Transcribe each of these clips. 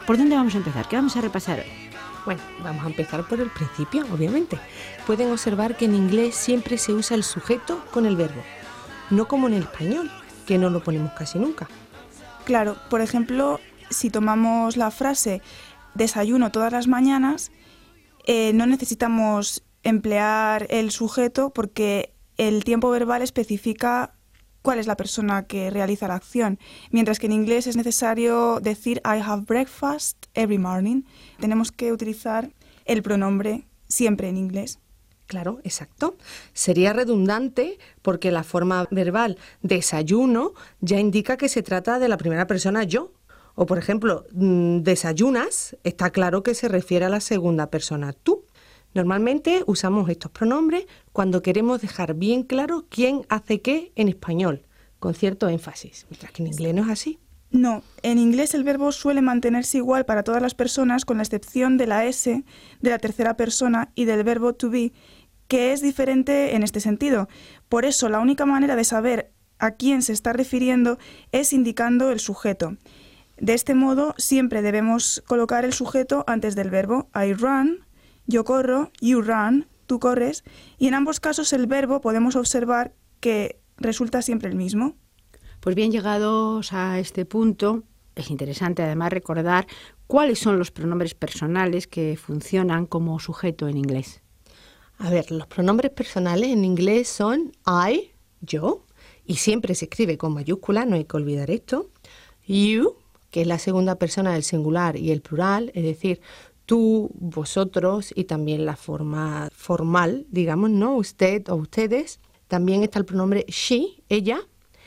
¿Por dónde vamos a empezar? ¿Qué vamos a repasar hoy? Bueno, vamos a empezar por el principio, obviamente. Pueden observar que en inglés siempre se usa el sujeto con el verbo, no como en el español, que no lo ponemos casi nunca. Claro, por ejemplo, si tomamos la frase desayuno todas las mañanas, no necesitamos emplear el sujeto porque el tiempo verbal especifica cuál es la persona que realiza la acción, mientras que en inglés es necesario decir I have breakfast every morning. Tenemos que utilizar el pronombre siempre en inglés. Claro, exacto. Sería redundante porque la forma verbal desayuno ya indica que se trata de la primera persona yo. O, por ejemplo, desayunas, está claro que se refiere a la segunda persona tú. Normalmente usamos estos pronombres cuando queremos dejar bien claro quién hace qué en español, con cierto énfasis, mientras que en inglés no es así. No, en inglés el verbo suele mantenerse igual para todas las personas con la excepción de la S, de la tercera persona y del verbo to be, que es diferente en este sentido. Por eso la única manera de saber a quién se está refiriendo es indicando el sujeto. De este modo siempre debemos colocar el sujeto antes del verbo. I run, yo corro, you run, tú corres, y en ambos casos el verbo podemos observar que resulta siempre el mismo. Pues bien, llegados a este punto, es interesante además recordar cuáles son los pronombres personales que funcionan como sujeto en inglés. A ver, los pronombres personales en inglés son I, yo, y siempre se escribe con mayúscula, no hay que olvidar esto. You, que es la segunda persona del singular y el plural, es decir, tú, vosotros, y también la forma formal, digamos, ¿no? Usted o ustedes. También está el pronombre she, ella,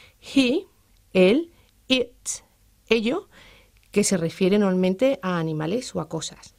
he, él, it, ello, que se refiere normalmente a animales o a cosas.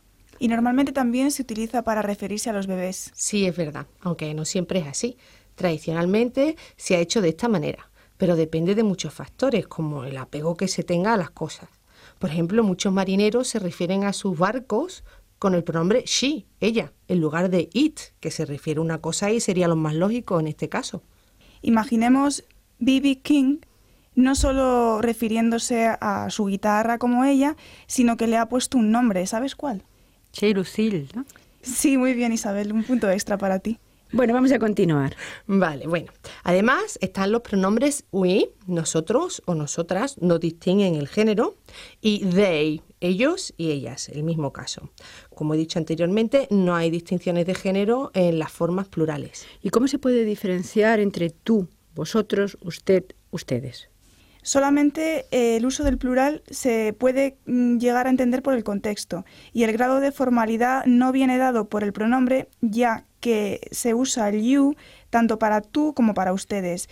Y normalmente también se utiliza para referirse a los bebés. Sí, es verdad, aunque no siempre es así. Tradicionalmente se ha hecho de esta manera, pero depende de muchos factores, como el apego que se tenga a las cosas. Por ejemplo, muchos marineros se refieren a sus barcos con el pronombre she, ella, en lugar de it, que se refiere a una cosa y sería lo más lógico en este caso. Imaginemos B.B. King no solo refiriéndose a su guitarra como ella, sino que le ha puesto un nombre. ¿Sabes cuál? Che Lucille, ¿no? Sí, muy bien, Isabel. Un punto extra para ti. Bueno, vamos a continuar. Vale, bueno. Además están los pronombres we, nosotros o nosotras, no distinguen el género, y they, ellos y ellas, el mismo caso. Como he dicho anteriormente, no hay distinciones de género en las formas plurales. ¿Y cómo se puede diferenciar entre tú, vosotros, usted, ustedes? Solamente el uso del plural se puede llegar a entender por el contexto y el grado de formalidad no viene dado por el pronombre, ya que se usa el you tanto para tú como para ustedes.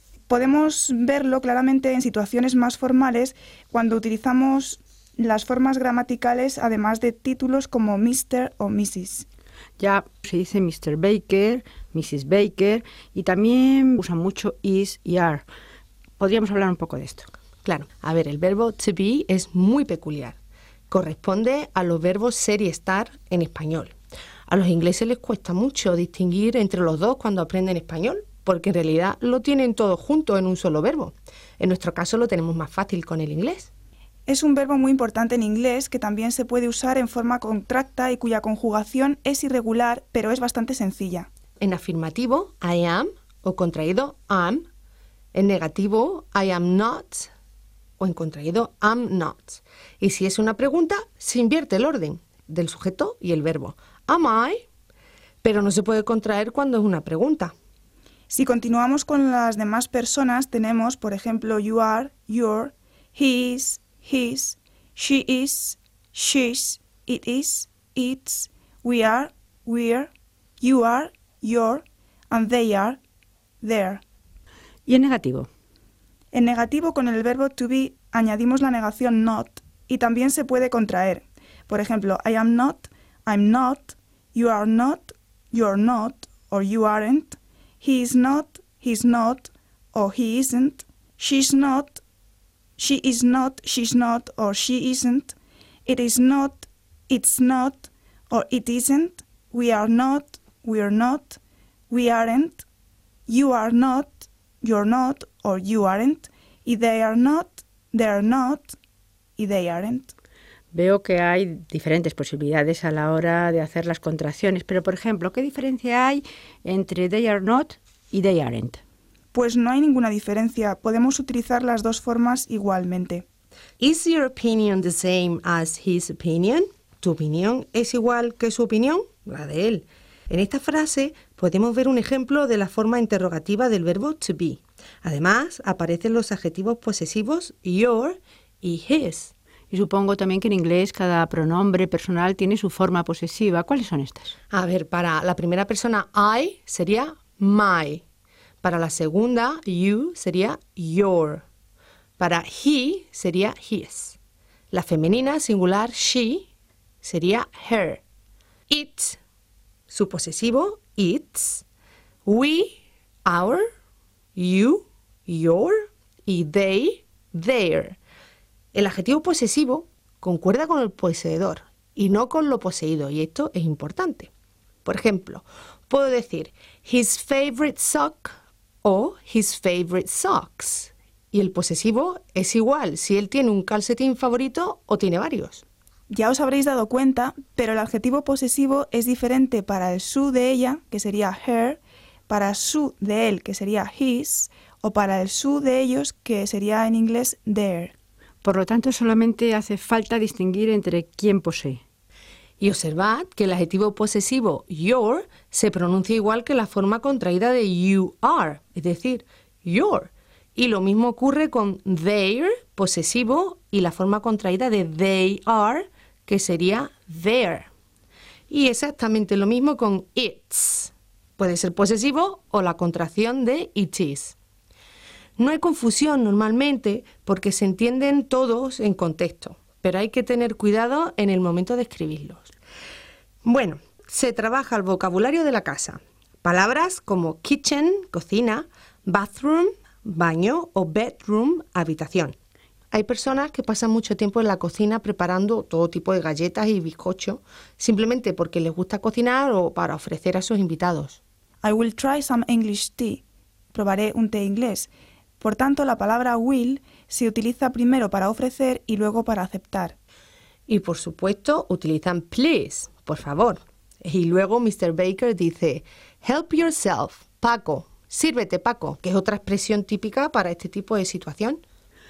Podemos verlo claramente en situaciones más formales cuando utilizamos las formas gramaticales además de títulos como Mr. o Mrs. Ya se dice Mr. Baker, Mrs. Baker y también usan mucho is y are. Podríamos hablar un poco de esto. Claro, a ver, el verbo to be es muy peculiar. Corresponde a los verbos ser y estar en español. A los ingleses les cuesta mucho distinguir entre los dos cuando aprenden español, porque en realidad lo tienen todo junto en un solo verbo. En nuestro caso lo tenemos más fácil con el inglés. Es un verbo muy importante en inglés que también se puede usar en forma contracta y cuya conjugación es irregular, pero es bastante sencilla. En afirmativo, I am, o contraído, am. En negativo, I am not, o en contraído, am not. Y si es una pregunta, se invierte el orden del sujeto y el verbo. Am I? Pero no se puede contraer cuando es una pregunta. Si continuamos con las demás personas, tenemos, por ejemplo, you are, your, he is, his, she is, she's, it is, its, we are, we're, you are, your, and they are, their. ¿Y en negativo? En negativo, con el verbo to be, añadimos la negación not y también se puede contraer. Por ejemplo, I am not, I'm not, you are not, you're not, or you aren't, he is not, he's not, or he isn't, she's not, she is not, she's not, or she isn't, it is not, it's not, or it isn't, we are not, we're not, we aren't, you are not, you're not, or you aren't, y they are not, they're not, y they aren't. Veo que hay diferentes posibilidades a la hora de hacer las contracciones, pero por ejemplo, ¿qué diferencia hay entre they are not y they aren't? Pues no hay ninguna diferencia, podemos utilizar las dos formas igualmente. Is your opinion the same as his opinion? ¿Tu opinión es igual que su opinión? La de él. En esta frase podemos ver un ejemplo de la forma interrogativa del verbo to be. Además, aparecen los adjetivos posesivos your y his. Y supongo también que en inglés cada pronombre personal tiene su forma posesiva. ¿Cuáles son estas? A ver, para la primera persona I sería my. Para la segunda you sería your. Para he sería his. La femenina singular she sería her. It, su posesivo, its. We, our. You, your. Y they, their. El adjetivo posesivo concuerda con el poseedor y no con lo poseído, y esto es importante. Por ejemplo, puedo decir his favorite sock o his favorite socks. Y el posesivo es igual si él tiene un calcetín favorito o tiene varios. Ya os habréis dado cuenta, pero el adjetivo posesivo es diferente para el su de ella, que sería her, para su de él, que sería his, o para el su de ellos, que sería en inglés their. Por lo tanto, solamente hace falta distinguir entre quién posee. Y observad que el adjetivo posesivo your se pronuncia igual que la forma contraída de you are, es decir, your. Y lo mismo ocurre con their, posesivo, y la forma contraída de they are, que sería their. Y exactamente lo mismo con its. Puede ser posesivo o la contracción de it is. No hay confusión normalmente porque se entienden todos en contexto, pero hay que tener cuidado en el momento de escribirlos. Bueno, se trabaja el vocabulario de la casa. Palabras como kitchen, cocina, bathroom, baño o bedroom, habitación. Hay personas que pasan mucho tiempo en la cocina preparando todo tipo de galletas y bizcochos simplemente porque les gusta cocinar o para ofrecer a sus invitados. I will try some English tea. Probaré un té inglés. Por tanto, la palabra will se utiliza primero para ofrecer y luego para aceptar. Y por supuesto utilizan please, por favor. Y luego Mr. Baker dice help yourself, Paco. Sírvete, Paco, que es otra expresión típica para este tipo de situación.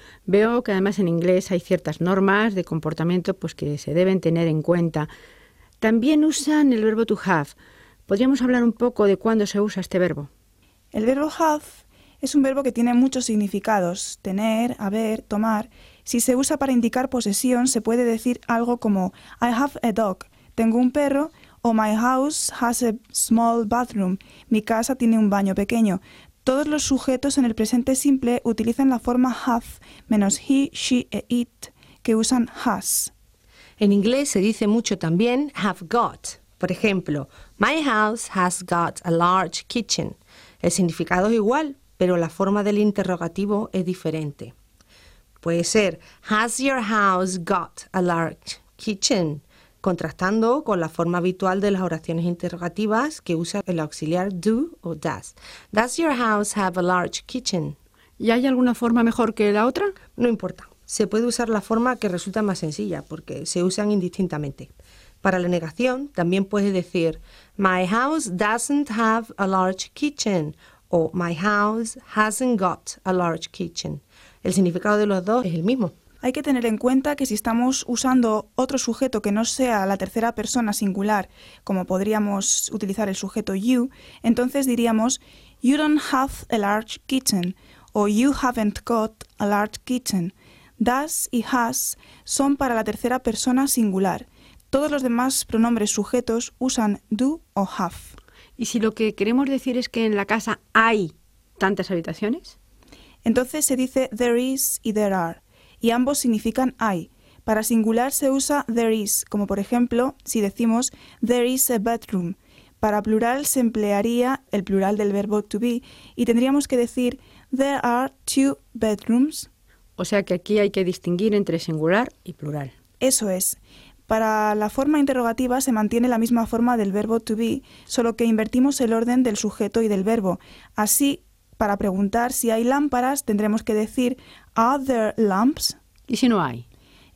Veo que además en inglés hay ciertas normas de comportamiento pues, que se deben tener en cuenta. También usan el verbo to have. ¿Podríamos hablar un poco de cuándo se usa este verbo? El verbo have es un verbo que tiene muchos significados: tener, haber, tomar. Si se usa para indicar posesión, se puede decir algo como I have a dog, tengo un perro, o my house has a small bathroom, mi casa tiene un baño pequeño. Todos los sujetos en el presente simple utilizan la forma have, menos he, she e it, que usan has. En inglés se dice mucho también have got. Por ejemplo, my house has got a large kitchen. El significado es igual, pero la forma del interrogativo es diferente. Puede ser has your house got a large kitchen, contrastando con la forma habitual de las oraciones interrogativas que usa el auxiliar do o does. Does your house have a large kitchen? ¿Y hay alguna forma mejor que la otra? No importa. Se puede usar la forma que resulta más sencilla porque se usan indistintamente. Para la negación también puedes decir my house doesn't have a large kitchen o my house hasn't got a large kitchen. El significado de los dos es el mismo. Hay que tener en cuenta que si estamos usando otro sujeto que no sea la tercera persona singular, como podríamos utilizar el sujeto you, entonces diríamos you don't have a large kitchen o you haven't got a large kitchen. Does y has son para la tercera persona singular. Todos los demás pronombres sujetos usan do o have. ¿Y si lo que queremos decir es que en la casa hay tantas habitaciones? Entonces se dice there is y there are, y ambos significan hay. Para singular se usa there is, como por ejemplo si decimos there is a bedroom. Para plural se emplearía el plural del verbo to be y tendríamos que decir there are 2 bedrooms. O sea que aquí hay que distinguir entre singular y plural. Eso es. Para la forma interrogativa se mantiene la misma forma del verbo to be, solo que invertimos el orden del sujeto y del verbo. Así, para preguntar si hay lámparas, tendremos que decir are there lamps? ¿Y si no hay?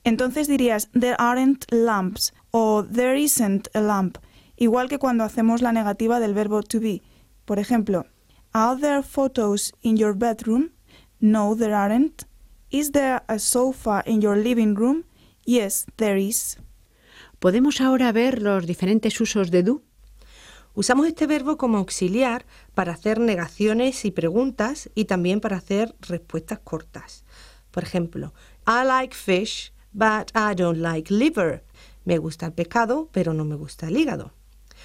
Entonces dirías there aren't lamps o there isn't a lamp, igual que cuando hacemos la negativa del verbo to be. Por ejemplo, are there photos in your bedroom? No, there aren't. Is there a sofa in your living room? Yes, there is. ¿Podemos ahora ver los diferentes usos de do? Usamos este verbo como auxiliar para hacer negaciones y preguntas y también para hacer respuestas cortas. Por ejemplo, I like fish, but I don't like liver. Me gusta el pescado, pero no me gusta el hígado.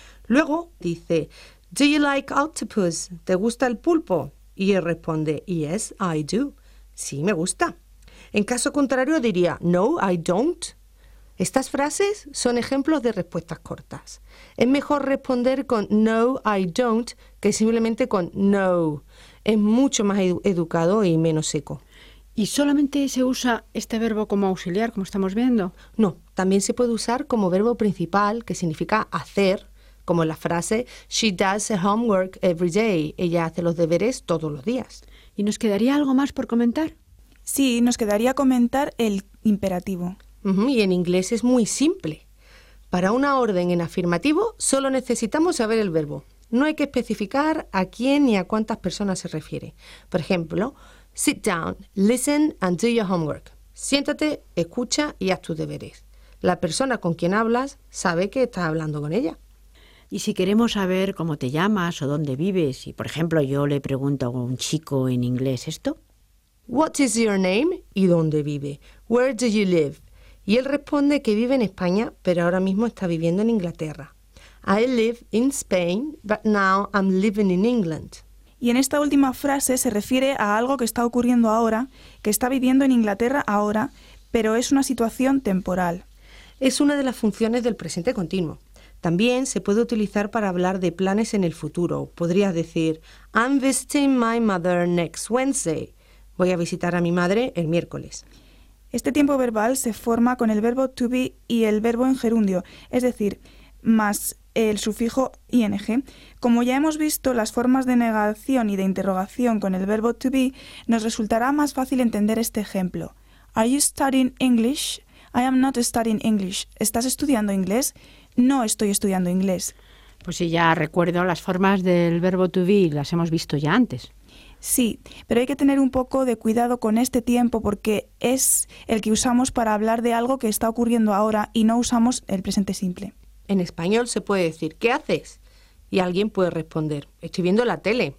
Luego dice, do you like octopus? ¿Te gusta el pulpo? Y él responde, yes, I do. Sí, me gusta. En caso contrario diría, no, I don't. Estas frases son ejemplos de respuestas cortas. Es mejor responder con no, I don't que simplemente con no. Es mucho más educado y menos seco. ¿Y solamente se usa este verbo como auxiliar, como estamos viendo? No, también se puede usar como verbo principal, que significa hacer, como en la frase she does her homework every day. Ella hace los deberes todos los días. ¿Y nos quedaría algo más por comentar? Sí, nos quedaría comentar el imperativo. Y en inglés es muy simple. Para una orden en afirmativo solo necesitamos saber el verbo. No hay que especificar a quién ni a cuántas personas se refiere. Por ejemplo, sit down, listen and do your homework. Siéntate, escucha y haz tus deberes. La persona con quien hablas sabe que estás hablando con ella. Y si queremos saber cómo te llamas o dónde vives, y por ejemplo yo le pregunto a un chico en inglés esto. What is your name? ¿Y dónde vive? Where do you live? Y él responde que vive en España, pero ahora mismo está viviendo en Inglaterra. I live in Spain, but now I'm living in England. Y en esta última frase se refiere a algo que está ocurriendo ahora, que está viviendo en Inglaterra ahora, pero es una situación temporal. Es una de las funciones del presente continuo. También se puede utilizar para hablar de planes en el futuro. Podrías decir, I'm visiting my mother next Wednesday. Voy a visitar a mi madre el miércoles. Este tiempo verbal se forma con el verbo to be y el verbo en gerundio, es decir, más el sufijo ing. Como ya hemos visto las formas de negación y de interrogación con el verbo to be, nos resultará más fácil entender este ejemplo. Are you studying English? I am not studying English. ¿Estás estudiando inglés? No estoy estudiando inglés. Pues sí, ya recuerdo las formas del verbo to be, las hemos visto ya antes. Sí, pero hay que tener un poco de cuidado con este tiempo porque es el que usamos para hablar de algo que está ocurriendo ahora y no usamos el presente simple. En español se puede decir, ¿qué haces? Y alguien puede responder, estoy viendo la tele.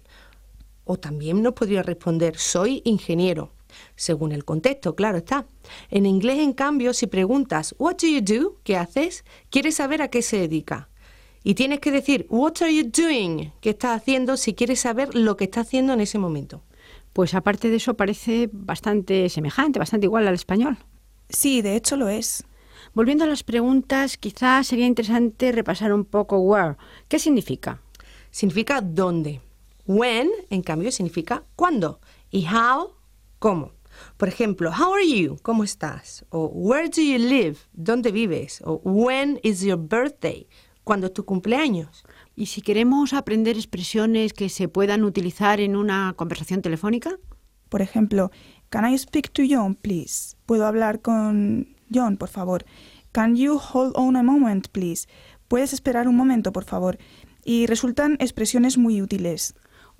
O también nos podría responder, soy ingeniero. Según el contexto, claro está. En inglés, en cambio, si preguntas, what do you do? ¿Qué haces? Quieres saber a qué se dedica. Y tienes que decir, what are you doing? ¿Qué estás haciendo? Si quieres saber lo que está haciendo en ese momento. Pues aparte de eso parece bastante semejante, bastante igual al español. Sí, de hecho lo es. Volviendo a las preguntas, quizás sería interesante repasar un poco where. ¿Qué significa? Significa dónde. When, en cambio, significa cuándo. Y how, cómo. Por ejemplo, how are you? ¿Cómo estás? O where do you live? ¿Dónde vives? O when is your birthday? ¿Cuándo es tu cumpleaños? ¿Y si queremos aprender expresiones que se puedan utilizar en una conversación telefónica? Por ejemplo, can I speak to John, please? ¿Puedo hablar con John, por favor? Can you hold on a moment, please? ¿Puedes esperar un momento, por favor? Y resultan expresiones muy útiles.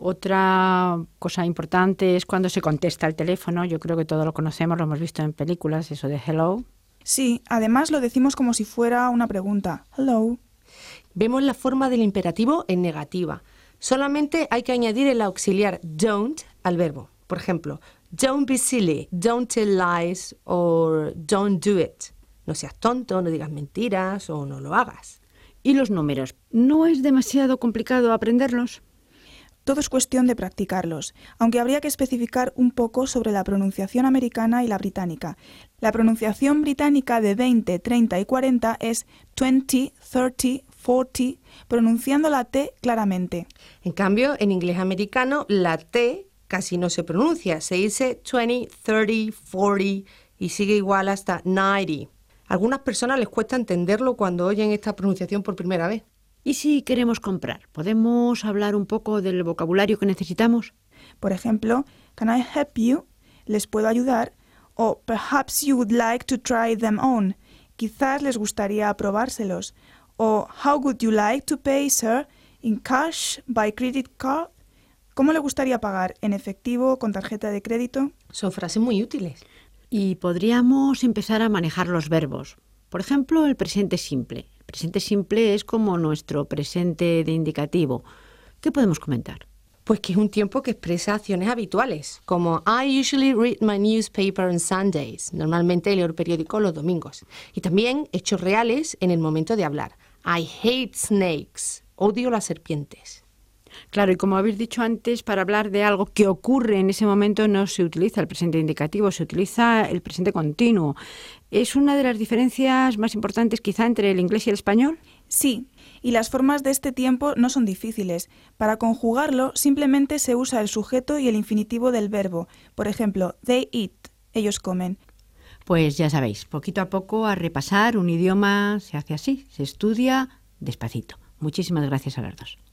Otra cosa importante es cuando se contesta el teléfono. Yo creo que todos lo conocemos, lo hemos visto en películas, eso de hello. Sí, además lo decimos como si fuera una pregunta. Hello. Vemos la forma del imperativo en negativa. Solamente hay que añadir el auxiliar don't al verbo. Por ejemplo, don't be silly, don't tell lies, or don't do it. No seas tonto, no digas mentiras o no lo hagas. ¿Y los números? ¿No es demasiado complicado aprenderlos? Todo es cuestión de practicarlos, aunque habría que especificar un poco sobre la pronunciación americana y la británica. La pronunciación británica de 20, 30 y 40 es 20, 30, 40, pronunciando la T claramente. En cambio, en inglés americano, la T casi no se pronuncia. Se dice 20, 30, 40 y sigue igual hasta 90. A algunas personas les cuesta entenderlo cuando oyen esta pronunciación por primera vez. ¿Y si queremos comprar? ¿Podemos hablar un poco del vocabulario que necesitamos? Por ejemplo, can I help you? ¿Les puedo ayudar? O perhaps you would like to try them on. Quizás les gustaría probárselos. O how would you like to pay, sir? In cash, by credit card. ¿Cómo le gustaría pagar? ¿En efectivo, con tarjeta de crédito? Son frases muy útiles. Y podríamos empezar a manejar los verbos. Por ejemplo, el presente simple. El presente simple es como nuestro presente de indicativo. ¿Qué podemos comentar? Pues que es un tiempo que expresa acciones habituales, como I usually read my newspaper on Sundays. Normalmente leo el periódico los domingos. Y también hechos reales en el momento de hablar. I hate snakes. Odio las serpientes. Claro, y como habéis dicho antes, para hablar de algo que ocurre en ese momento no se utiliza el presente indicativo, se utiliza el presente continuo. ¿Es una de las diferencias más importantes quizá entre el inglés y el español? Sí, y las formas de este tiempo no son difíciles. Para conjugarlo, simplemente se usa el sujeto y el infinitivo del verbo. Por ejemplo, they eat, ellos comen. Pues ya sabéis, poquito a poco a repasar un idioma se hace así, se estudia despacito. Muchísimas gracias a las dos.